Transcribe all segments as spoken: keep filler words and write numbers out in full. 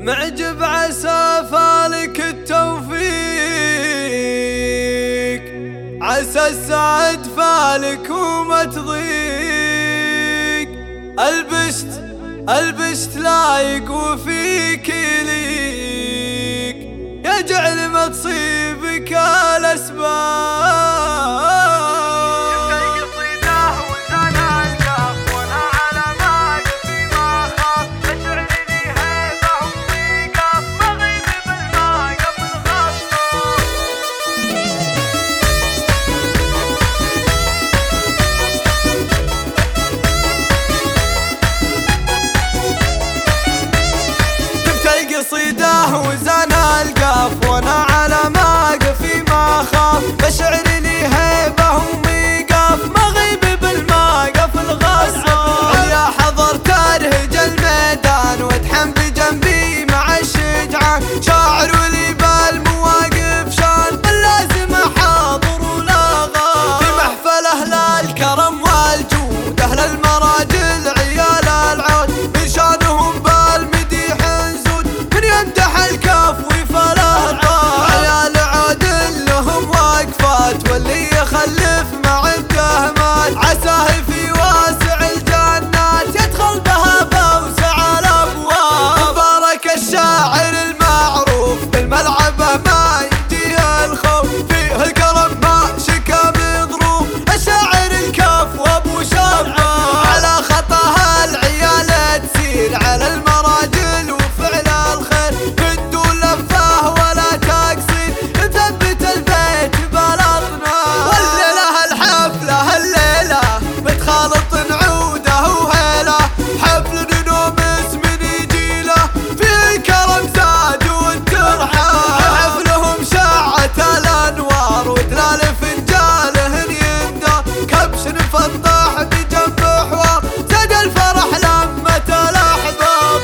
معجب عسى فالك التوفيق، عسى السعد فالك وما تضيق. البشت البشت لايق وفيك يليق، يجعل ما تصيبك الأسباب. قصيده وزان القاف وانا على ما قفي ما خاف، بشعر لي هيبه وميقاف مغيب بالماقف الغصاب. يا حضر ترهج الميدان وادحم بجنبي مع الشجعان، شاعر ولي بالمواقف شان باللازم حاضر ولا غاب. في محفل اهل الكرم والجود اهل المراجل عيال العود، من شانهم بالمديح يمدح الكاف ويفله طاب. عيال عادل لهم واقفات واللي يخلف مع التهمات، عساه في واسع الجنات يدخل بها بوسع الابواب. مبارك الشاعر المعروف بالملعبه ما يجيه الخوف، فيه الكرم ما شكا بظروف الشاعر الكاف وابو شباب. على خطاها العيال تسير على المراجل وفعل الخير، كدوا لفاه ولا تقصير نثبت البيت بلطنا. والليلة الحفلة الليلة بتخالط نعوده وهيله، حفل نومس من يجيله فيه كرم زاد والترحاب. حفلهم شعت الانوار ودلال فنجاله يندى، كبش نفضح بجنب حوار زاد الفرح لمة الاحباب.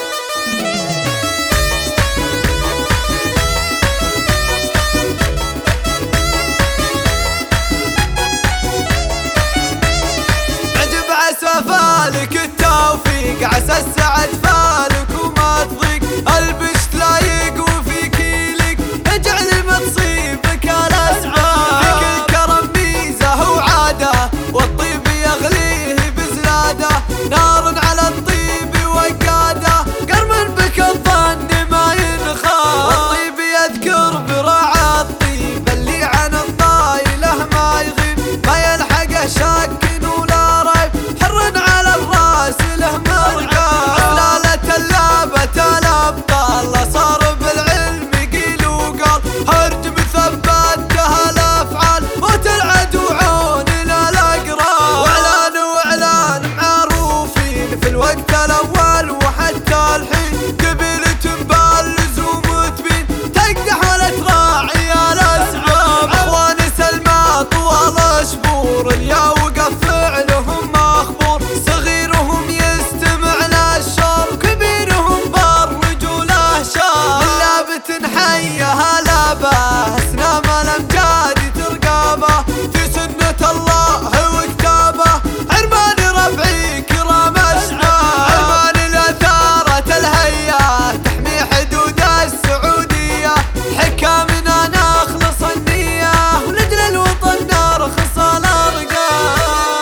معجب عسى فالك التوفيق، عسى السعد فالك وما تضيق. البشت لايق وفيك يليق، اجعل ما تصيبك الاسباب. فيك الكرم ميزه وعاده والطيب يغليه بزلاده، نار على الطيب وقاده قرم بك الظن ما ينخاف. والطيب يذكر براعى الطيب اللي عن الطايله ما يغيب، ما يلحقه شك ولا ريب حر على الراس له مرقاب. سلالة اللابة الابطال صار بالعلم قيل وقال، هرج مثبتها الافعال وتلعد وعوننا الاقراب. واعلان واعلان معروفين في الوقت الاول وحتى الحين، قبيلة باللزوم تبين تقدح ولا تراعي الاسباب. اخوان سلمى طوال شبور اليا وقف فعلهم مخبور، صغيرهم يستمع للشر كبيرهم بالرجوله شار. اللابة حيها لابه اسنام الامجاد ترقابه، في سنة الله وكتابه عرمان ربعي كرام اشباب. عرمان الاثارة الهيا تحمي حدود السعودية، حكامنا نخلص النية ولجل الوطن نرخص الارقام.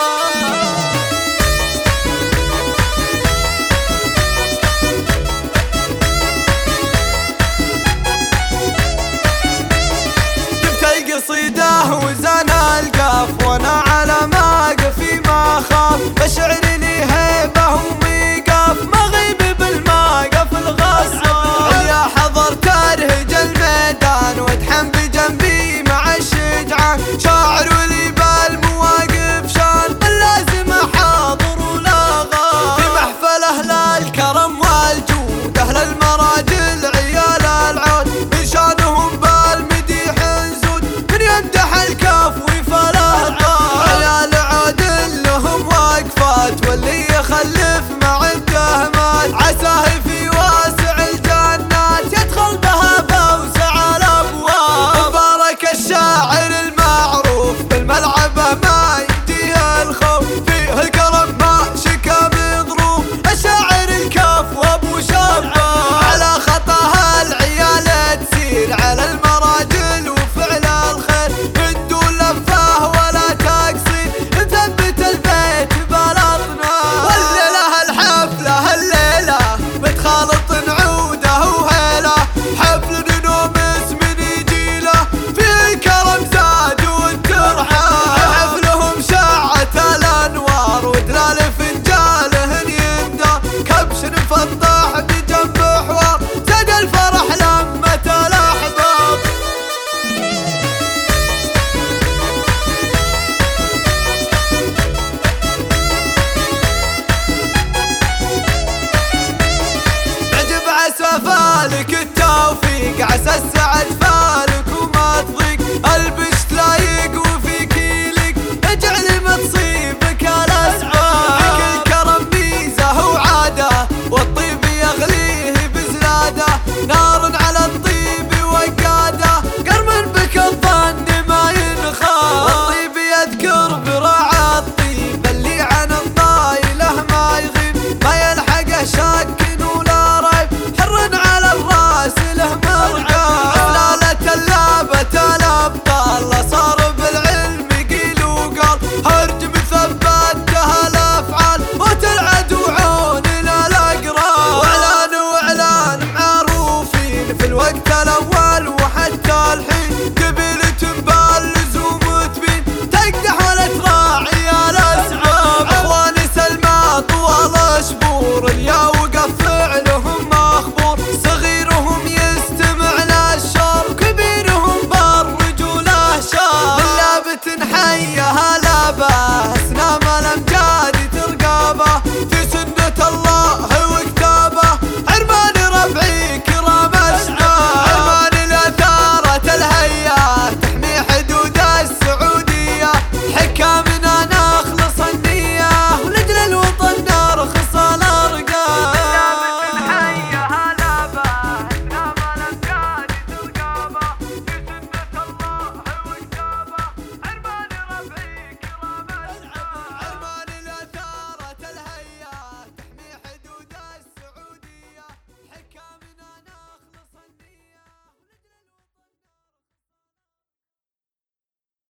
جبت القصيدة وزان القاف وانا على ما قفي ما خاف، بشعر لي هيبه وميقاف مغيب بالماقف الغصاب. يا حضر ترهج الميدان وادحم بجنبي مع الشجعان، شاعر ولي بالمواقف شان باللازم حاضر ولا غاب. في محفل اهل الكرم والجود اهل المراجل عيال العود، من شانهم بالمديح نزود من يمدح الكاف ويفله طاب. عيال عادل لهم واقفات لك التوفيق، عسى السعد فالك وما تضيق.